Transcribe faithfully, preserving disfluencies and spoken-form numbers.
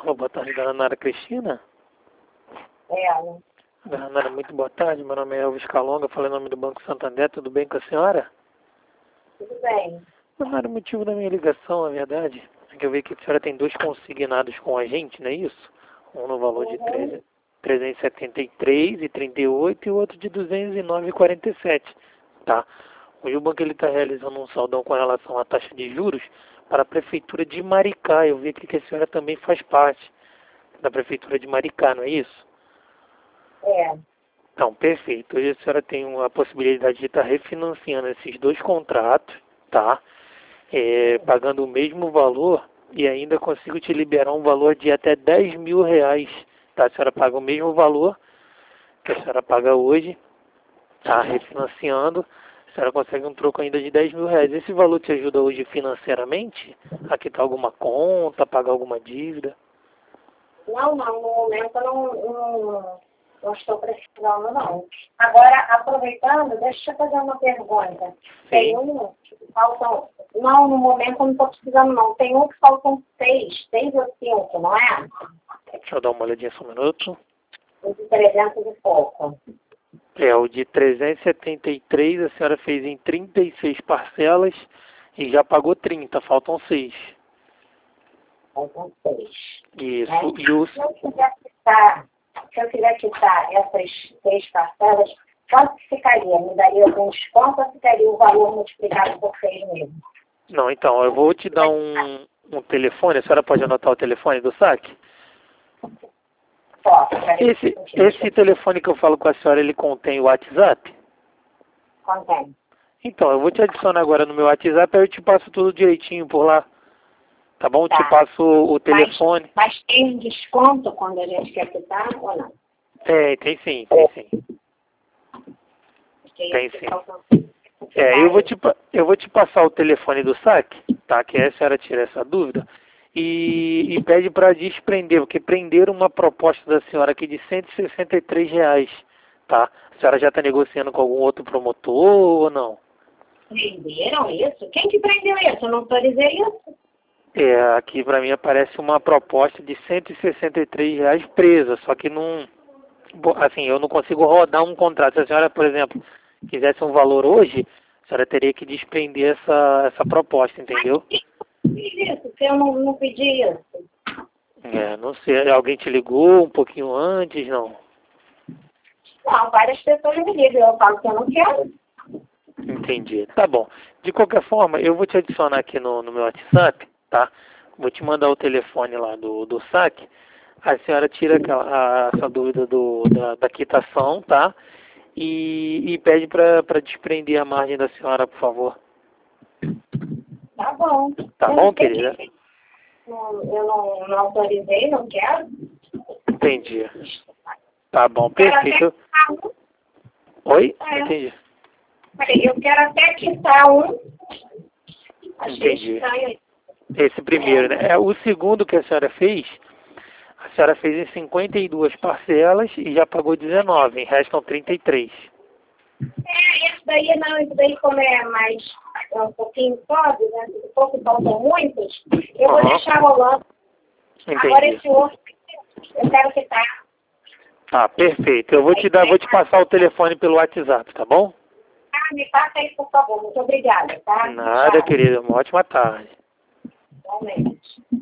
Alô, boa tarde, dona Nara Cristina. É, ela. Dona Nara, muito boa tarde. Meu nome é Elvis Calonga, falei em nome do Banco Santander. Tudo bem com a senhora? Tudo bem. Dona Nara, o motivo da minha ligação, na verdade, é que eu vi que a senhora tem dois consignados com a gente, não é isso? Um no valor de Uhum. trezentos e setenta e três e trinta e oito e o outro de duzentos e nove e quarenta e sete. Tá? Hoje o banco está realizando um saldão com relação à taxa de juros para a Prefeitura de Maricá. Eu vi aqui que a senhora também faz parte da Prefeitura de Maricá, não é isso? É. Então, perfeito. Hoje a senhora tem a possibilidade de estar refinanciando esses dois contratos, tá? É, pagando o mesmo valor e ainda consigo te liberar um valor de até dez mil reais, tá? A senhora paga o mesmo valor que a senhora paga hoje, tá? Refinanciando, a senhora consegue um troco ainda de dez mil reais. Esse valor te ajuda hoje financeiramente a quitar alguma conta, pagar alguma dívida? Não, não, no momento eu não, não, não estou precisando, não. Agora, aproveitando, deixa eu fazer uma pergunta. Tem um que faltam... Não, no momento eu não estou precisando, não. Tem um que faltam seis, seis ou cinco, não é? Deixa eu dar uma olhadinha só um minuto. O de trezentos e pouco. É, o de trezentos e setenta e três a senhora fez em trinta e seis parcelas e já pagou trinta, faltam seis. Faltam seis. Isso, Né? e os... Se eu quiser quitar, se eu quiser quitar essas seis parcelas, quanto que ficaria? Me daria algum desconto ou ficaria o valor multiplicado por seis mesmo? Não, então, eu vou te dar um, um telefone, a senhora pode anotar o telefone do saque? Posso. Esse, esse telefone que eu falo com a senhora, ele contém o WhatsApp? Contém. Então, eu vou te adicionar agora no meu WhatsApp, aí eu te passo tudo direitinho por lá. Tá bom? Eu Tá. te passo o telefone. Mas, mas tem um desconto quando a gente quer quitar ou não? Tem, tem sim, tem sim. Porque Tem esse sim. faltam- É, eu vou, te, pa- eu vou te passar o telefone do saque, tá? Que aí a senhora tira essa dúvida. E, e pede para desprender, porque prenderam uma proposta da senhora aqui de cento e sessenta e três reais, tá? A senhora já está negociando com algum outro promotor ou não? Prenderam isso? Quem que prendeu isso? Eu não autorizei isso. É, aqui para mim aparece uma proposta de cento e sessenta e três reais presa, só que não, bo- assim, eu não consigo rodar um contrato. Se a senhora, por exemplo, quisesse um valor hoje, a senhora teria que desprender essa, essa proposta, entendeu? Mas quem fez isso? Se eu não, não pedi isso. É, não sei, alguém te ligou um pouquinho antes, não? Não, várias pessoas me ligam. Eu falo que eu não quero. Entendi. Tá bom. De qualquer forma, eu vou te adicionar aqui no, no meu WhatsApp, tá? Vou te mandar o telefone lá do, do saque. A senhora tira aquela, a, essa dúvida do, da, da quitação, tá? E, e pede para desprender a margem da senhora, por favor. Tá bom. Tá Eu bom, não sei querida? que- não- Eu não, não autorizei, não quero. Entendi. Tá bom, Quero até perfeito. quitar um. Oi? Não É. entendi. Peraí, eu quero até quitar um. Achei Entendi. estranho. Esse primeiro, né? É, o segundo que a senhora fez, a senhora fez em cinquenta e duas parcelas e já pagou dezenove, restam trinta e três. É, esse daí não, esse daí como é mais é um pouquinho pobre, né? Um pouco faltam muitos, eu vou Aham. deixar rolando. Agora Entendi. esse outro, eu quero quitar. Tá, perfeito. Eu vou te dar, vou te passar o telefone pelo WhatsApp, tá bom? Ah, me passa aí, por favor. Muito obrigada, tá? Nada, Tchau. querida. Uma ótima tarde. Igualmente.